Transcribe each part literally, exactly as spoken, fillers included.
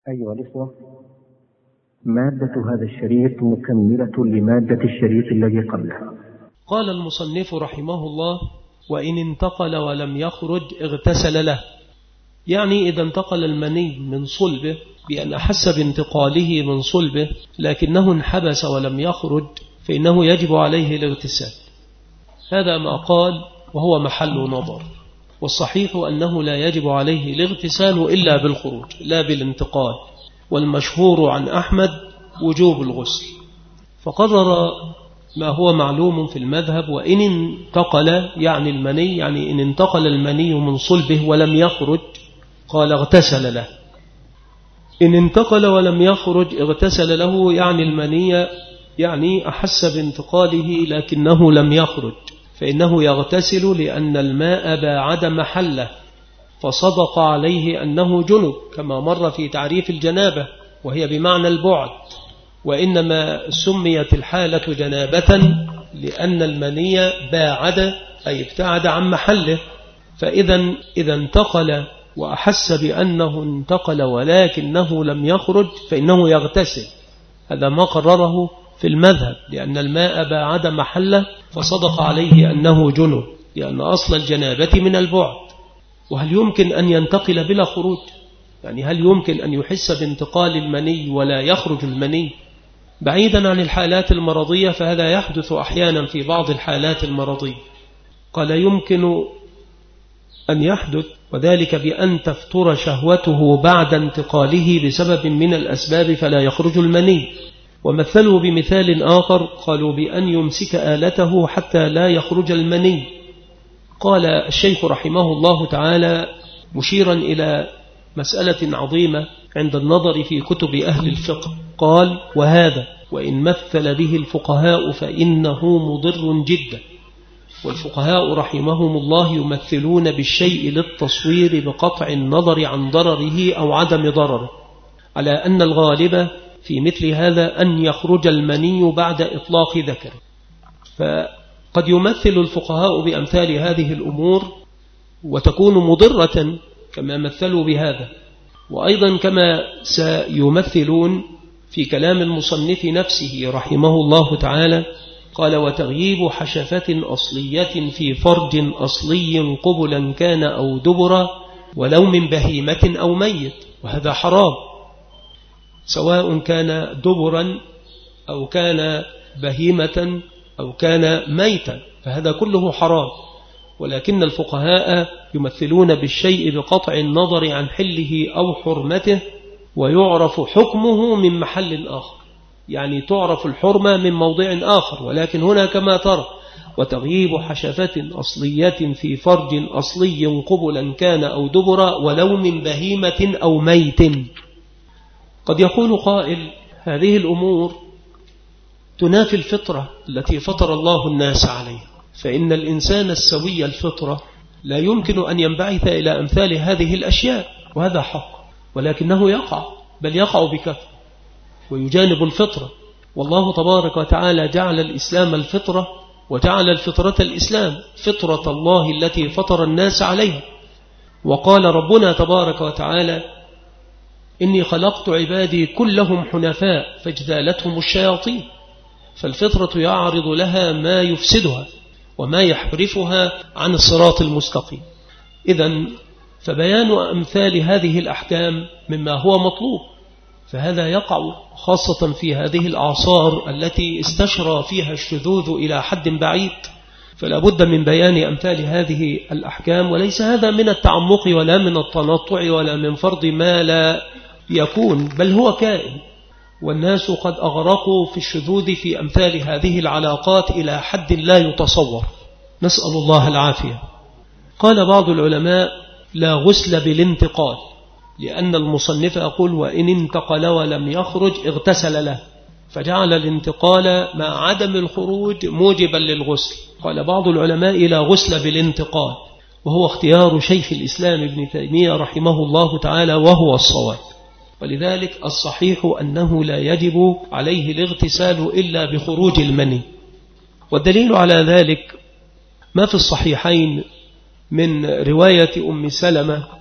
أيها الإخوة، مادة هذا الشريط مكملة لمادة الشريط الذي قبله. قال المصنف رحمه الله: وإن انتقل ولم يخرج اغتسل له، يعني إذا انتقل المني من صلبه بأن أحس بانتقاله من صلبه لكنه انحبس ولم يخرج فإنه يجب عليه الاغتسال. هذا ما قال وهو محل نظر، والصحيح أنه لا يجب عليه الاغتسال إلا بالخروج لا بالانتقال، والمشهور عن أحمد وجوب الغسل، فقرر ما هو معلوم في المذهب: وإن انتقل يعني المني، يعني إن انتقل المني من صلبه ولم يخرج قال اغتسل له. إن انتقل ولم يخرج اغتسل له، يعني المني يعني أحس بانتقاله لكنه لم يخرج فإنه يغتسل لأن الماء باعد محله، فصدق عليه أنه جنب كما مر في تعريف الجنابة، وهي بمعنى البعد، وإنما سميت الحالة جنابة لأن المني باعد أي ابتعد عن محله. فإذا إذا انتقل وأحس بأنه انتقل ولكنه لم يخرج فإنه يغتسل. هذا ما قرره في المذهب، لأن الماء باعد محله فصدق عليه أنه جنب، لأن أصل الجنابة من البعد. وهل يمكن أن ينتقل بلا خروج؟ يعني هل يمكن أن يحس بانتقال المني ولا يخرج المني؟ بعيدا عن الحالات المرضية، فهذا يحدث أحيانا في بعض الحالات المرضية. قال يمكن أن يحدث، وذلك بأن تفتر شهوته بعد انتقاله بسبب من الأسباب فلا يخرج المني. ومثلوا بمثال آخر، قالوا بأن يمسك آلته حتى لا يخرج المني. قال الشيخ رحمه الله تعالى مشيرا إلى مسألة عظيمة عند النظر في كتب أهل الفقه، قال: وهذا وإن مثل به الفقهاء فإنه مضر جدا. والفقهاء رحمهم الله يمثلون بالشيء للتصوير بقطع النظر عن ضرره أو عدم ضرره، على أن الغالب في مثل هذا أن يخرج المني بعد إطلاق ذكر. فقد يمثل الفقهاء بأمثال هذه الأمور وتكون مضرة كما مثلوا بهذا، وأيضا كما سيمثلون في كلام المصنف نفسه رحمه الله تعالى. قال: وتغييب حشفة أصلية في فرج أصلي قبلا كان أو دبرا ولو من بهيمة أو ميت، وهذا حرام، سواء كان دبرا أو كان بهيمة أو كان ميتا، فهذا كله حرام. ولكن الفقهاء يمثلون بالشيء بقطع النظر عن حله أو حرمته، ويعرف حكمه من محل آخر، يعني تعرف الحرمة من موضع آخر. ولكن هنا كما ترى: وتغييب حشفة أصلية في فرج أصلي قبلا كان أو دبرا ولو من بهيمة أو ميت. قد يقول قائل: هذه الأمور تنافي الفطرة التي فطر الله الناس عليها، فإن الإنسان السوي الفطرة لا يمكن أن ينبعث إلى أمثال هذه الأشياء، وهذا حق، ولكنه يقع، بل يقع بكثرة ويجانب الفطرة. والله تبارك وتعالى جعل الإسلام الفطرة، وجعل الفطرة الإسلام، فطرة الله التي فطر الناس عليها. وقال ربنا تبارك وتعالى: إني خلقت عبادي كلهم حنفاء فاجتالتهم الشياطين. فالفطرة يعرض لها ما يفسدها وما يحرفها عن الصراط المستقيم. إذن فبيان أمثال هذه الأحكام مما هو مطلوب، فهذا يقع خاصة في هذه الأعصار التي استشرى فيها الشذوذ إلى حد بعيد، فلا بد من بيان أمثال هذه الأحكام. وليس هذا من التعمق ولا من التنطع ولا من فرض ما لا يكون، بل هو كائن، والناس قد أغرقوا في الشذوذ في أمثال هذه العلاقات إلى حد لا يتصور، نسأل الله العافية. قال بعض العلماء: لا غسل بالانتقال، لأن المصنف يقول: وإن انتقل ولم يخرج اغتسل له، فجعل الانتقال مع عدم الخروج موجبا للغسل. قال بعض العلماء: لا غسل بالانتقال، وهو اختيار شيخ الإسلام ابن تيمية رحمه الله تعالى، وهو الصواب. ولذلك الصحيح أنه لا يجب عليه الاغتسال إلا بخروج المني. والدليل على ذلك ما في الصحيحين من رواية أم سلمة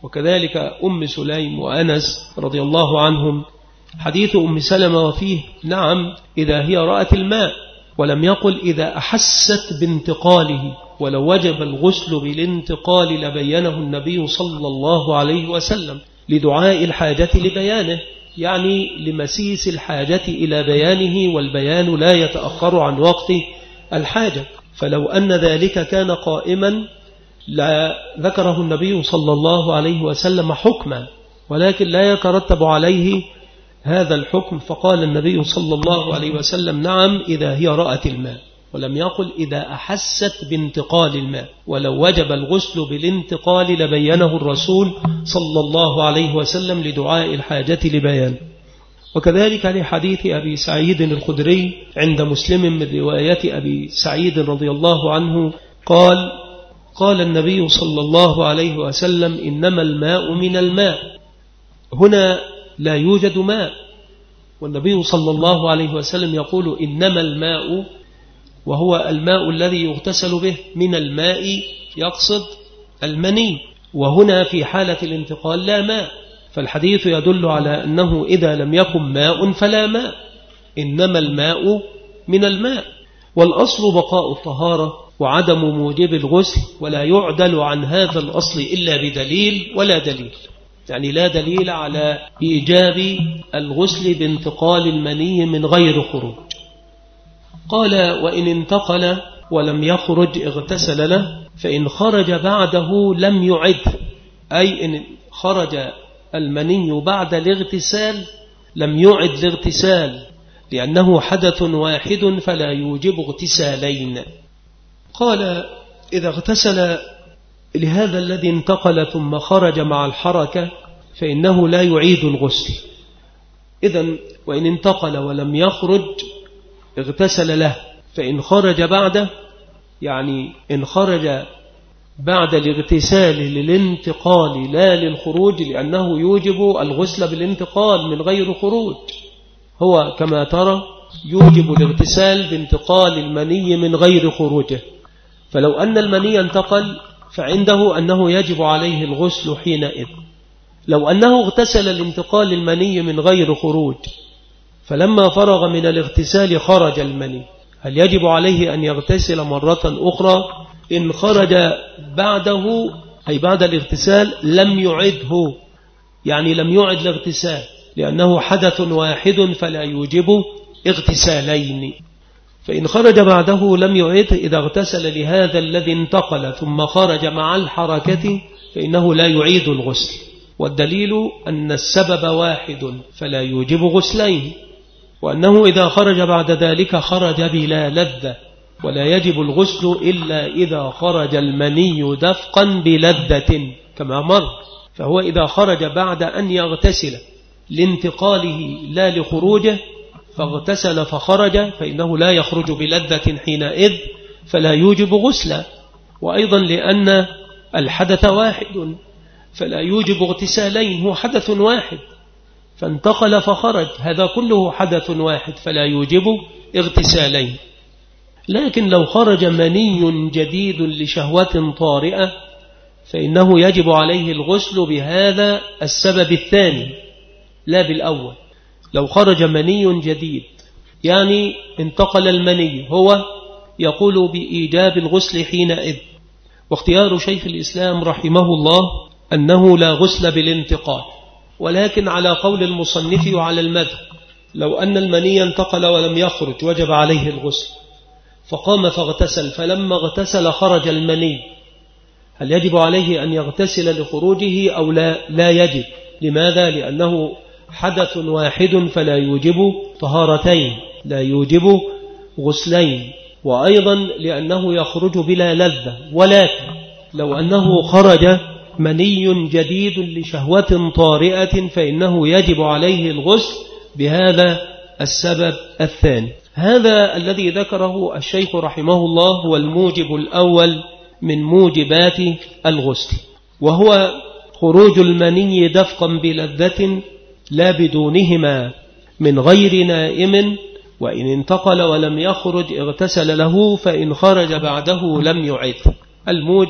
وكذلك أم سليم وأنس رضي الله عنهم. حديث أم سلمة وفيه نعم إذا هي رأت الماء، ولم يقل إذا أحست بانتقاله، ولو وجب الغسل بالانتقال لبينه النبي صلى الله عليه وسلم لدعاء الحاجة لبيانه، يعني لمسيس الحاجة إلى بيانه، والبيان لا يتأخر عن وقت الحاجة. فلو أن ذلك كان قائما لا ذكره النبي صلى الله عليه وسلم حكما، ولكن لا يترتب عليه هذا الحكم، فقال النبي صلى الله عليه وسلم نعم إذا هي رأت الماء، ولم يقل إذا أحست بانتقال الماء. ولو وجب الغسل بالانتقال لبينه الرسول صلى الله عليه وسلم لدعاء الحاجة لبيان. وكذلك لحديث أبي سعيد الخدري عند مسلم من رواية أبي سعيد رضي الله عنه قال قال النبي صلى الله عليه وسلم إنما الماء من الماء. هنا لا يوجد ماء، والنبي صلى الله عليه وسلم يقول إنما الماء، وهو الماء الذي يغتسل به، من الماء يقصد المني، وهنا في حالة الانتقال لا ماء، فالحديث يدل على أنه إذا لم يكن ماء فلا ماء، إنما الماء من الماء. والأصل بقاء الطهارة وعدم موجب الغسل، ولا يعدل عن هذا الأصل إلا بدليل ولا دليل، يعني لا دليل على إيجاب الغسل بانتقال المني من غير خروج. قال وإن انتقل ولم يخرج اغتسل له، فإن خرج بعده لم يعد، أي إن خرج المني بعد الاغتسال لم يعد الاغتسال، لأنه حدث واحد فلا يوجب اغتسالين. قال إذا اغتسل لهذا الذي انتقل ثم خرج مع الحركة فإنه لا يعيد الغسل. إذن وإن انتقل ولم يخرج اغتسل له، فإن خرج بعده، يعني إن خرج بعد الاغتسال للانتقال لا للخروج، لأنه يوجب الغسل بالانتقال من غير خروج، هو كما ترى يوجب الاغتسال بانتقال المني من غير خروجه. فلو أن المني انتقل فعنده أنه يجب عليه الغسل حينئذ. لو أنه اغتسل لانتقال المني من غير خروج، فلما فرغ من الاغتسال خرج المني، هل يجب عليه أن يغتسل مرة أخرى؟ إن خرج بعده أي بعد الاغتسال لم يعده، يعني لم يعد الاغتسال، لأنه حدث واحد فلا يوجب اغتسالين. فإن خرج بعده لم يعد إذا اغتسل لهذا الذي انتقل ثم خرج مع الحركة فإنه لا يعيد الغسل، والدليل أن السبب واحد فلا يوجب غسلين، وأنه إذا خرج بعد ذلك خرج بلا لذة، ولا يجب الغسل إلا إذا خرج المني دفقا بلذة كما مر. فهو إذا خرج بعد أن يغتسل لانتقاله لا لخروجه فاغتسل فخرج فإنه لا يخرج بلذة حينئذ فلا يوجب غسلا. وأيضا لأن الحدث واحد فلا يوجب اغتسالين، هو حدث واحد، فانتقل فخرج، هذا كله حدث واحد فلا يوجب اغتسالين. لكن لو خرج مني جديد لشهوة طارئة فإنه يجب عليه الغسل بهذا السبب الثاني لا بالأول. لو خرج مني جديد يعني انتقل المني، هو يقول بإيجاب الغسل حينئذ. واختيار شيخ الإسلام رحمه الله أنه لا غسل بالانتقال، ولكن على قول المصنف وعلى المذهب لو أن المني انتقل ولم يخرج وجب عليه الغسل، فقام فاغتسل، فلما اغتسل خرج المني، هل يجب عليه أن يغتسل لخروجه أو لا؟ لا يجب. لماذا؟ لأنه حدث واحد فلا يوجب طهارتين، لا يوجب غسلين، وأيضا لأنه يخرج بلا لذة. ولكن لو أنه خرج مني جديد لشهوة طارئة فإنه يجب عليه الغسل بهذا السبب الثاني. هذا الذي ذكره الشيخ رحمه الله هو الموجب الأول من موجبات الغسل، وهو خروج المني دفقا بلذة لا بدونهما من غير نائم، وإن انتقل ولم يخرج اغتسل له، فإن خرج بعده لم يعد. الموجب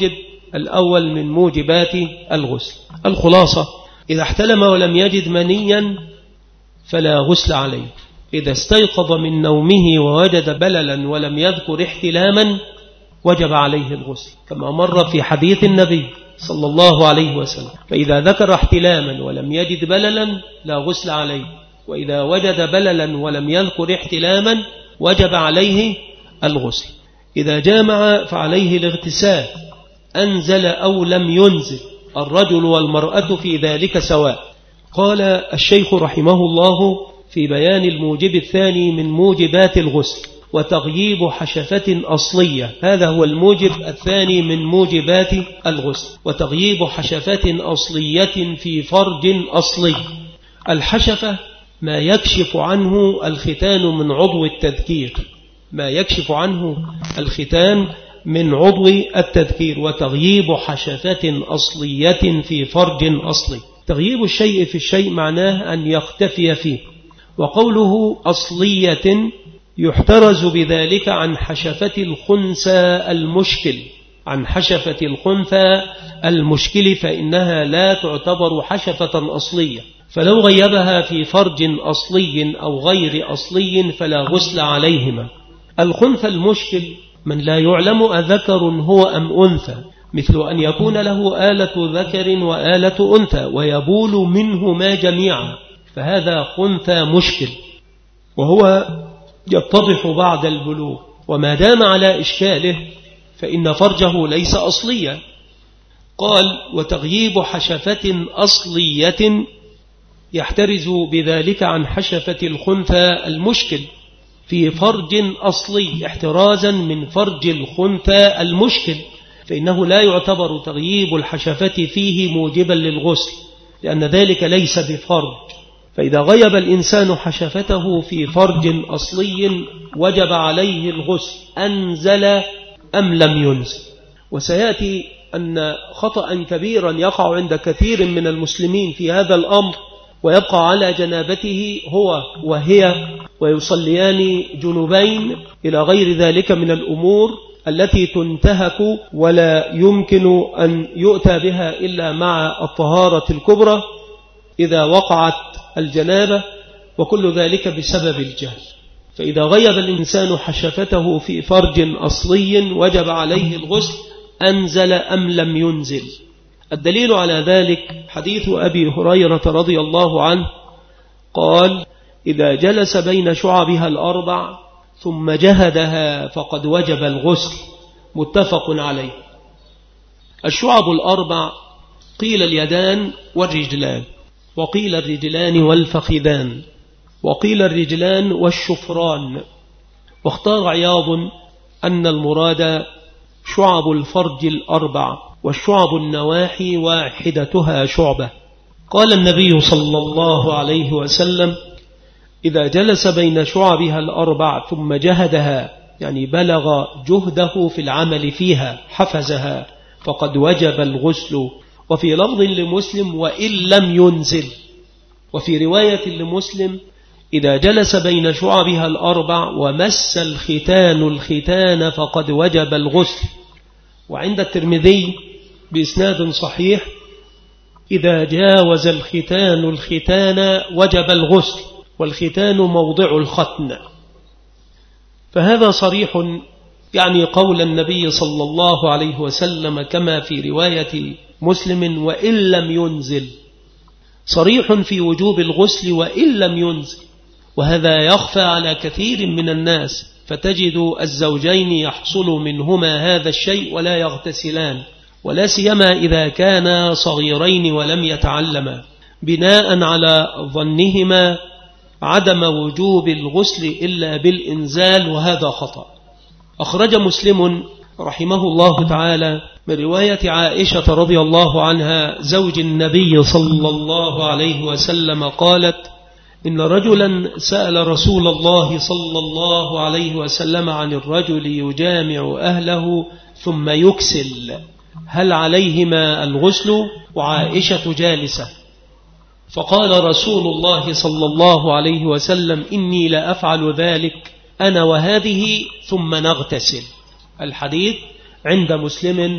الأول من موجبات الغسل. الخلاصة: إذا احتلم ولم يجد منيا فلا غسل عليه. إذا استيقظ من نومه ووجد بللا ولم يذكر احتلاما وجب عليه الغسل، كما مر في حديث النبي صلى الله عليه وسلم. فإذا ذكر احتلاما ولم يجد بللا لا غسل عليه، وإذا وجد بللا ولم يذكر احتلاما وجب عليه الغسل. إذا جامع فعليه الاغتسال، أنزل أو لم ينزل، الرجل والمرأة في ذلك سواء. قال الشيخ رحمه الله في بيان الموجب الثاني من موجبات الغسل: وتغييب حشفة أصلية. هذا هو الموجب الثاني من موجبات الغسل، وتغييب حشفة أصلية في فرج أصلي. الحشفة ما يكشف عنه الختان من عضو التذكير، ما يكشف عنه الختان من عضو التذكير. وتغييب حشفة أصلية في فرج أصلي. تغييب الشيء في الشيء معناه أن يختفي فيه. وقوله أصلية يحترز بذلك عن حشفة الخنثى المشكل، عن حشفة الخنثى المشكل، فإنها لا تعتبر حشفة أصلية. فلو غيبها في فرج أصلي أو غير أصلي فلا غسل عليهما. الخنثى المشكل من لا يعلم أذكر هو أم أنثى، مثل أن يكون له آلة ذكر وآلة أنثى ويبول منهما جميعا، فهذا خنثى مشكل، وهو يتضح بعد البلوغ. وما دام على إشكاله فإن فرجه ليس أصليا. قال: وتغييب حشفة أصلية يحترز بذلك عن حشفة الخنثى المشكل في فرج أصلي، احترازا من فرج الخنثى المشكل، فإنه لا يعتبر تغييب الحشفة فيه موجبا للغسل، لأن ذلك ليس بفرج. فإذا غيب الإنسان حشفته في فرج أصلي وجب عليه الغسل، أنزل أم لم ينزل. وسيأتي أن خطأ كبيرا يقع عند كثير من المسلمين في هذا الأمر، ويبقى على جنابته هو وهي ويصليان جنوبين إلى غير ذلك من الأمور التي تنتهك ولا يمكن أن يؤتى بها إلا مع الطهارة الكبرى إذا وقعت الجنابة، وكل ذلك بسبب الجهل. فإذا غيب الإنسان حشفته في فرج أصلي وجب عليه الغسل، أنزل أم لم ينزل. الدليل على ذلك حديث أبي هريرة رضي الله عنه قال: إذا جلس بين شعبها الأربع ثم جهدها فقد وجب الغسل. متفق عليه. الشعب الأربع قيل اليدان والرجلان، وقيل الرجلان والفخذان، وقيل الرجلان والشفران. واختار عياض أن المراد شعب الفرج الأربع، والشعب النواحي واحدتها شعبة. قال النبي صلى الله عليه وسلم: إذا جلس بين شعبها الأربع ثم جهدها، يعني بلغ جهده في العمل فيها، حفزها، فقد وجب الغسل. وفي لفظ لمسلم: وإن لم ينزل. وفي رواية لمسلم: إذا جلس بين شعبها الأربع ومس الختان الختان فقد وجب الغسل. وعند الترمذي بإسناد صحيح: إذا جاوز الختان الختان وجب الغسل، والختان موضع الختن. فهذا صريح يعني قول النبي صلى الله عليه وسلم، كما في رواية مسلم: وإن لم ينزل، صريح في وجوب الغسل وإن لم ينزل. وهذا يخفى على كثير من الناس، فتجد الزوجين يحصل منهما هذا الشيء ولا يغتسلان، ولا سيما إذا كانا صغيرين ولم يتعلما، بناء على ظنهما عدم وجوب الغسل إلا بالإنزال، وهذا خطأ. أخرج مسلم رحمه الله تعالى من رواية عائشة رضي الله عنها زوج النبي صلى الله عليه وسلم قالت: إن رجلا سأل رسول الله صلى الله عليه وسلم عن الرجل يجامع أهله ثم يكسل، هل عليهما الغسل؟ وعائشة جالسة. فقال رسول الله صلى الله عليه وسلم: إني لا أفعل ذلك أنا وهذه ثم نغتسل. الحديث عند مسلم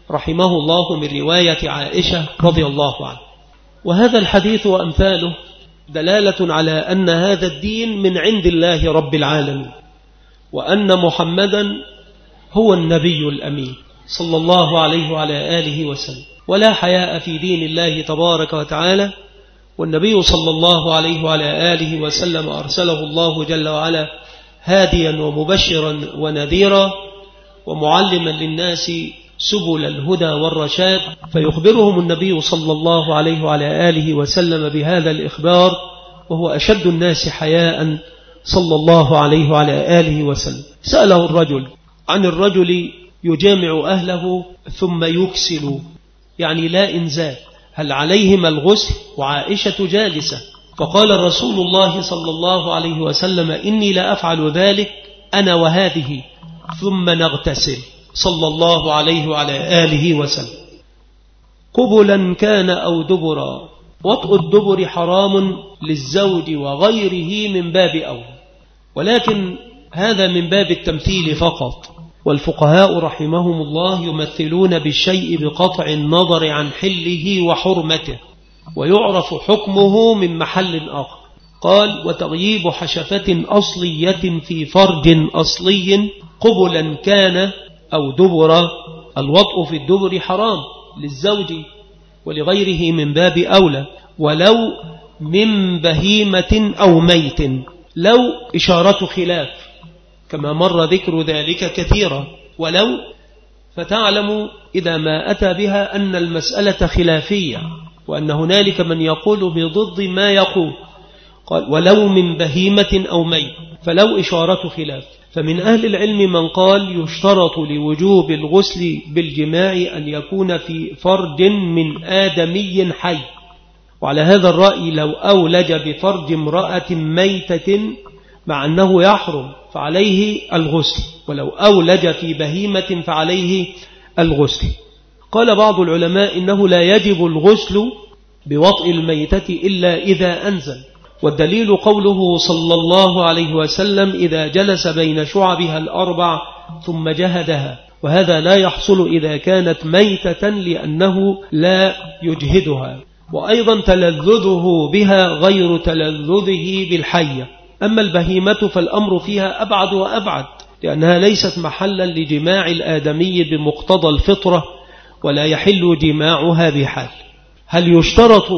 رحمه الله من رواية عائشة رضي الله عنها. وهذا الحديث وأمثاله دلالة على أن هذا الدين من عند الله رب العالمين، وأن محمدا هو النبي الأمين صلى الله عليه وعلى آله وسلم. ولا حياء في دين الله تبارك وتعالى، والنبي صلى الله عليه وعلى آله وسلم أرسله الله جل وعلا هاديا ومبشرا ونذيرا ومعلما للناس سبل الهدى والرشاد، فيخبرهم النبي صلى الله عليه وعلى آله وسلم بهذا الإخبار وهو أشد الناس حياء صلى الله عليه وعلى آله وسلم. سأله الرجل عن الرجل يجامع أهله ثم يكسل، يعني لا إنزال، هل عليهما الغسل؟ وعائشة جالسة، فقال رسول الله صلى الله عليه وسلم إني لا أفعل ذلك أنا وهذه ثم نغتسل صلى الله عليه وعلى آله وسلم. قبلا كان أو دبرا، وطء الدبر حرام للزوج وغيره من باب أولى، ولكن هذا من باب التمثيل فقط، والفقهاء رحمهم الله يمثلون بالشيء بقطع النظر عن حله وحرمته، ويعرف حكمه من محل آخر. قال وتغييب حشفة أصلية في فرج أصلي قبلا كان أو دبرا، الوطء في الدبر حرام للزوج ولغيره من باب أولى، ولو من بهيمة أو ميت، لو إشارة خلاف كما مر ذكر ذلك كثيرا، ولو فتعلم إذا ما أتى بها أن المسألة خلافية، وأن هنالك من يقول بضد ما يقول. قال ولو من بهيمة أو ميت، فلو إشارة خلاف. فمن أهل العلم من قال يشترط لوجوب الغسل بالجماع أن يكون في فرج من آدمي حي، وعلى هذا الرأي لو أولج بفرج امرأة ميتة مع أنه يحرم فعليه الغسل، ولو أولج في بهيمة فعليه الغسل. قال بعض العلماء إنه لا يجب الغسل بوطء الميتة إلا إذا أنزل، والدليل قوله صلى الله عليه وسلم إذا جلس بين شعبها الأربع ثم جهدها، وهذا لا يحصل إذا كانت ميتة لأنه لا يجهدها، وأيضا تلذذه بها غير تلذذه بالحية. أما البهيمة فالأمر فيها أبعد وأبعد، لأنها ليست محلا لجماع الآدمي بمقتضى الفطرة، ولا يحل جماعها بحال. هل يشترط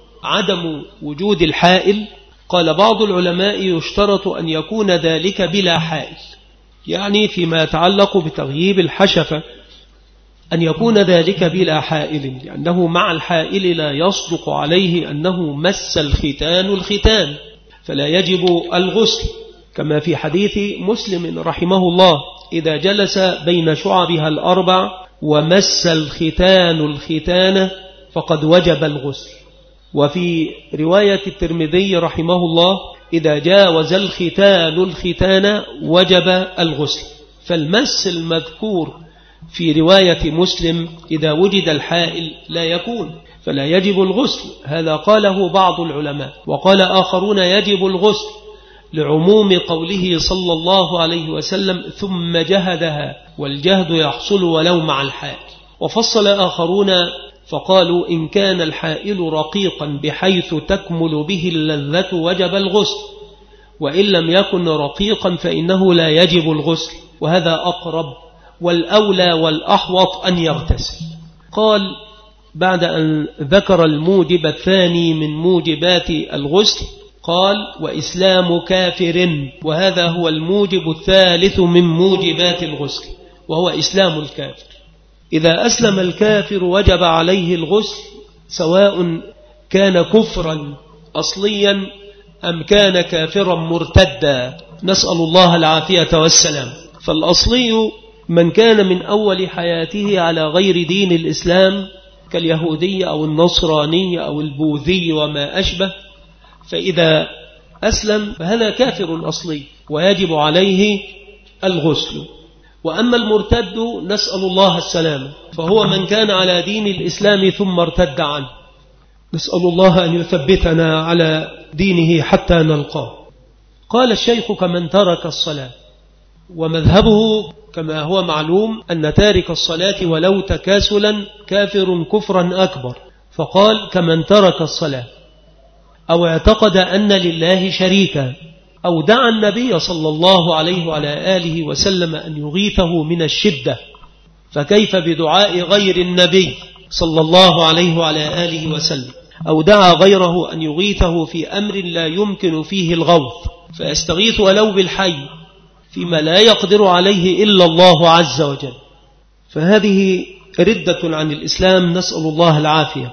عدم وجود الحائل؟ قال بعض العلماء يشترط أن يكون ذلك بلا حائل، يعني فيما يتعلق بتغييب الحشفة أن يكون ذلك بلا حائل، لأنه مع الحائل لا يصدق عليه أنه مس الختان الختان، فلا يجب الغسل، كما في حديث مسلم رحمه الله إذا جلس بين شعبها الأربع ومس الختان الختان فقد وجب الغسل. وفي رواية الترمذي رحمه الله إذا جاوز الختان الختان وجب الغسل. فالمس المذكور في رواية مسلم إذا وجد الحائل لا يكون، فلا يجب الغسل، هذا قاله بعض العلماء. وقال آخرون يجب الغسل لعموم قوله صلى الله عليه وسلم ثم جهدها، والجهد يحصل ولو مع الحائل. وفصل آخرون فقالوا إن كان الحائل رقيقا بحيث تكمل به اللذة وجب الغسل، وإن لم يكن رقيقا فإنه لا يجب الغسل، وهذا أقرب والأولى والأحوط أن يغتسل. قال بعد أن ذكر الموجب الثاني من موجبات الغسل قال وإسلام كافر، وهذا هو الموجب الثالث من موجبات الغسل، وهو إسلام الكافر. إذا أسلم الكافر وجب عليه الغسل، سواء كان كفرا أصليا أم كان كافرا مرتدا، نسأل الله العافية والسلام. فالأصلي من كان من أول حياته على غير دين الإسلام كاليهودي أو النصراني أو البوذي وما أشبه، فإذا أسلم فهذا كافر أصلي ويجب عليه الغسل. وأما المرتد نسأل الله السلام، فهو من كان على دين الإسلام ثم ارتد عنه، نسأل الله أن يثبتنا على دينه حتى نلقاه. قال الشيخ كمن ترك الصلاة، ومذهبه كما هو معلوم أن تارك الصلاة ولو تكاسلا كافر كفرا أكبر، فقال كمن ترك الصلاة أو اعتقد أن لله شريكا أو دعا النبي صلى الله عليه وعلى آله وسلم أن يغيثه من الشدة، فكيف بدعاء غير النبي صلى الله عليه وعلى آله وسلم، أو دعا غيره أن يغيثه في أمر لا يمكن فيه الغوث فيستغيث ولو بالحي فيما لا يقدر عليه إلا الله عز وجل، فهذه ردة عن الإسلام، نسأل الله العافية.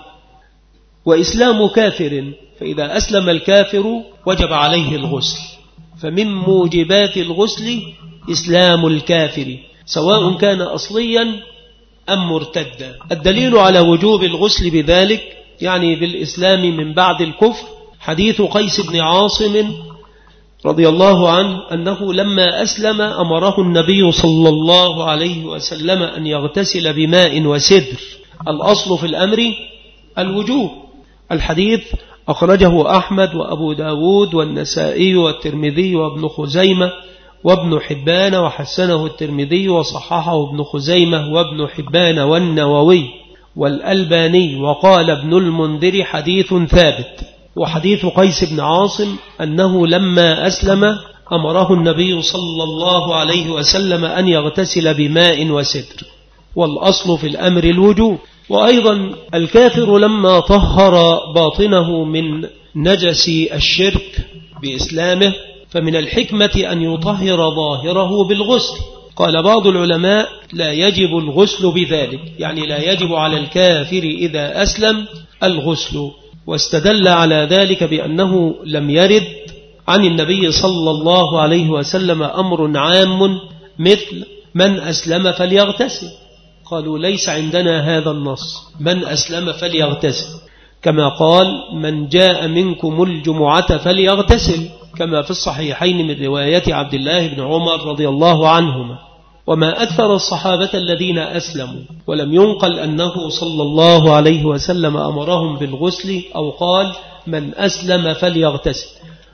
وإسلام كافر، فإذا أسلم الكافر وجب عليه الغسل، فمن موجبات الغسل إسلام الكافر سواء كان أصليا أم مرتدا. الدليل على وجوب الغسل بذلك يعني بالإسلام من بعد الكفر حديث قيس بن عاصم رضي الله عنه أنه لما أسلم أمره النبي صلى الله عليه وسلم أن يغتسل بماء وسدر. الأصل في الأمر الوجوب. الحديث أخرجه أحمد وأبو داود والنسائي والترمذي وابن خزيمة وابن حبان، وحسنه الترمذي وصححه ابن خزيمة وابن حبان والنووي والألباني، وقال ابن المنذر حديث ثابت. وحديث قيس بن عاصم أنه لما أسلم أمره النبي صلى الله عليه وسلم أن يغتسل بماء وسدر، والأصل في الأمر الوجوب. وأيضا الكافر لما طهر باطنه من نجس الشرك بإسلامه فمن الحكمة أن يطهر ظاهره بالغسل. قال بعض العلماء لا يجب الغسل بذلك، يعني لا يجب على الكافر إذا أسلم الغسل، واستدل على ذلك بأنه لم يرد عن النبي صلى الله عليه وسلم أمر عام مثل من أسلم فليغتسل. قالوا ليس عندنا هذا النص من أسلم فليغتسل، كما قال من جاء منكم الجمعة فليغتسل، كما في الصحيحين من رواية عبد الله بن عمر رضي الله عنهما. وما أكثر الصحابة الذين أسلموا ولم ينقل أنه صلى الله عليه وسلم أمرهم بالغسل أو قال من أسلم فليغتسل.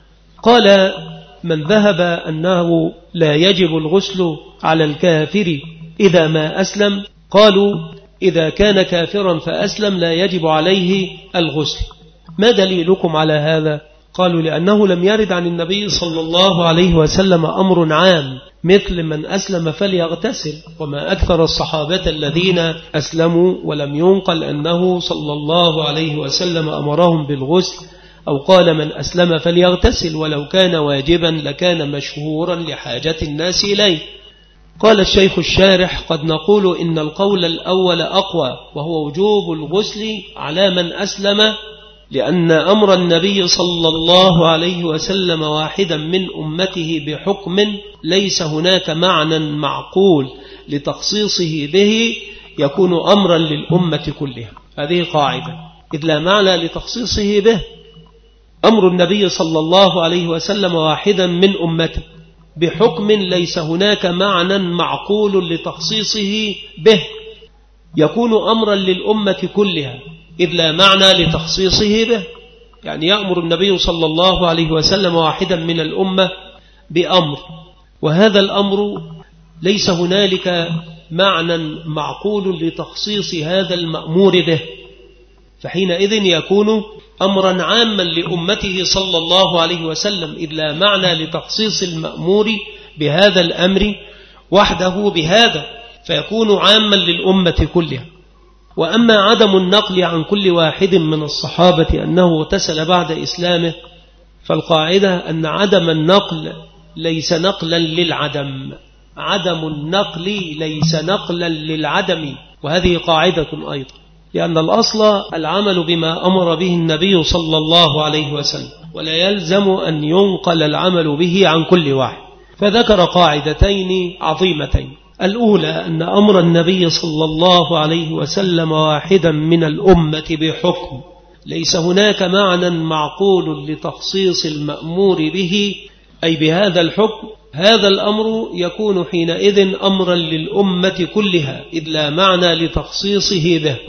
قال من ذهب أنه لا يجب الغسل على الكافر إذا ما أسلم، قالوا إذا كان كافرا فأسلم لا يجب عليه الغسل. ما دليلكم على هذا؟ قالوا لأنه لم يرد عن النبي صلى الله عليه وسلم أمر عام مثل من أسلم فليغتسل، وما أكثر الصحابة الذين أسلموا ولم ينقل أنه صلى الله عليه وسلم أمرهم بالغسل أو قال من أسلم فليغتسل، ولو كان واجبا لكان مشهورا لحاجة الناس إليه. قال الشيخ الشارح قد نقول إن القول الأول أقوى، وهو وجوب الغسل على من أسلم، لأن أمر النبي صلى الله عليه وسلم واحدا من أمته بحكم ليس هناك معنى معقول لتخصيصه به يكون أمرا للأمة كلها. هذه قاعدة، إذ لا معنى لتخصيصه به. أمر النبي صلى الله عليه وسلم واحدا من أمته بحكم ليس هناك معنى معقول لتخصيصه به يكون أمرا للأمة كلها، إذ لا معنى لتخصيصه به. يعني يأمر النبي صلى الله عليه وسلم واحدا من الأمة بأمر، وهذا الأمر ليس هنالك معنى معقول لتخصيص هذا المأمور به، فحينئذ يكون أمرا عاما لأمته صلى الله عليه وسلم، إذ لا معنى لتخصيص المأمور بهذا الأمر وحده بهذا، فيكون عاما للأمة كلها. وأما عدم النقل عن كل واحد من الصحابة أنه اغتسل بعد إسلامه، فالقاعدة أن عدم النقل ليس نقلا للعدم، عدم النقل ليس نقلا للعدم، وهذه قاعدة أيضا، لأن الأصل العمل بما أمر به النبي صلى الله عليه وسلم، ولا يلزم أن ينقل العمل به عن كل واحد. فذكر قاعدتين عظيمتين: الأولى أن أمر النبي صلى الله عليه وسلم واحدا من الأمة بحكم ليس هناك معنى معقول لتخصيص المأمور به، أي بهذا الحكم، هذا الأمر يكون حينئذ أمرا للأمة كلها، إذ لا معنى لتخصيصه به.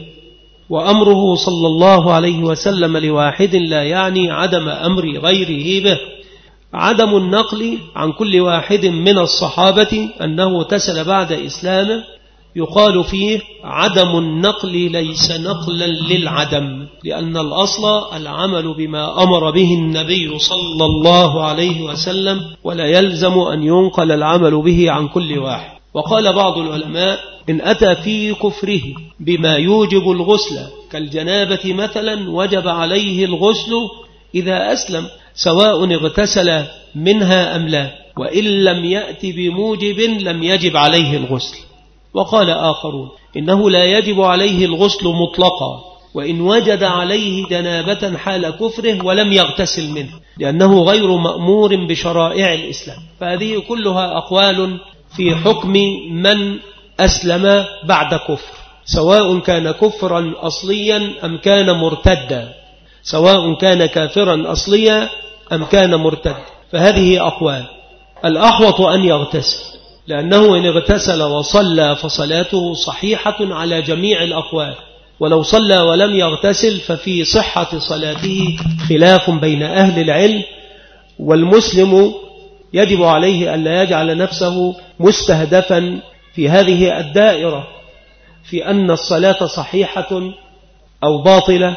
وأمره صلى الله عليه وسلم لواحد لا يعني عدم أمر غيره به. عدم النقل عن كل واحد من الصحابة أنه تسل بعد إسلامه يقال فيه عدم النقل ليس نقلا للعدم، لأن الأصل العمل بما أمر به النبي صلى الله عليه وسلم، ولا يلزم أن ينقل العمل به عن كل واحد. وقال بعض العلماء إن أتى في كفره بما يوجب الغسل كالجنابة مثلا وجب عليه الغسل إذا أسلم سواء اغتسل منها أم لا، وإن لم يأتي بموجب لم يجب عليه الغسل. وقال آخرون إنه لا يجب عليه الغسل مطلقا وإن وجد عليه جنابة حال كفره ولم يغتسل منه، لأنه غير مأمور بشرائع الإسلام. فهذه كلها أقوال في حكم من أسلم بعد كفر، سواء كان كفرا أصليا أم كان مرتدا، سواء كان كافرا أصليا أم كان مرتد. فهذه أقوال. الأحوط أن يغتسل، لأنه إن اغتسل وصلى فصلاته صحيحة على جميع الأقوال، ولو صلى ولم يغتسل ففي صحة صلاته خلاف بين أهل العلم. والمسلم يجب عليه أن لا يجعل نفسه مستهدفا في هذه الدائرة في أن الصلاة صحيحة أو باطلة،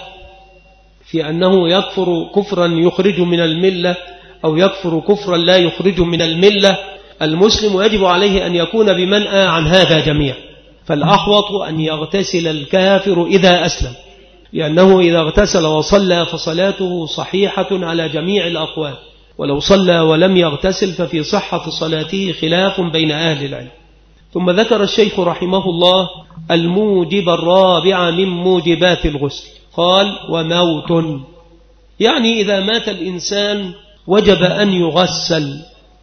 في أنه يكفر كفرا يخرج من الملة أو يكفر كفرا لا يخرج من الملة. المسلم يجب عليه أن يكون بمنأى عن هذا جميع. فالأحوط أن يغتسل الكافر إذا أسلم، لأنه إذا اغتسل وصلى فصلاته صحيحة على جميع الأقوال، ولو صلى ولم يغتسل ففي صحة صلاته خلاف بين أهل العلم. ثم ذكر الشيخ رحمه الله الموجب الرابع من موجبات الغسل، قال وموت، يعني إذا مات الإنسان وجب أن يغسل.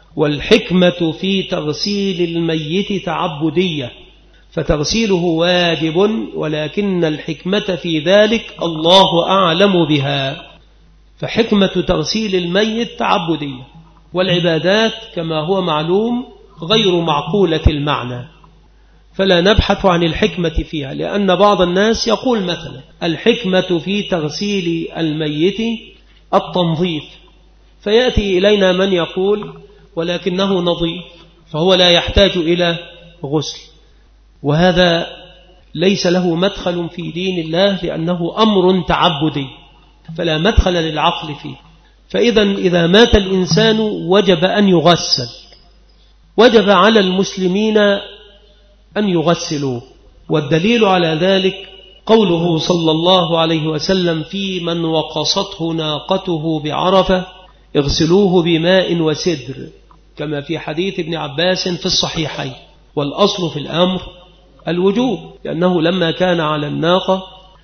والحكمة في تغسيل الميت تعبدية، فتغسيله واجب، ولكن الحكمة في ذلك الله أعلم بها. فحكمة تغسيل الميت تعبدية، والعبادات كما هو معلوم غير معقولة المعنى، فلا نبحث عن الحكمة فيها. لأن بعض الناس يقول مثلا الحكمة في تغسيل الميت التنظيف، فيأتي إلينا من يقول ولكنه نظيف فهو لا يحتاج إلى غسل، وهذا ليس له مدخل في دين الله، لأنه أمر تعبدي فلا مدخل للعقل فيه. فإذا إذا مات الإنسان وجب أن يغسل، وجب على المسلمين أن يغسلوا. والدليل على ذلك قوله صلى الله عليه وسلم في من وقصته ناقته بعرفة اغسلوه بماء وسدر، كما في حديث ابن عباس في الصحيحين. والأصل في الأمر الوجوب، لأنه لما كان على الناقة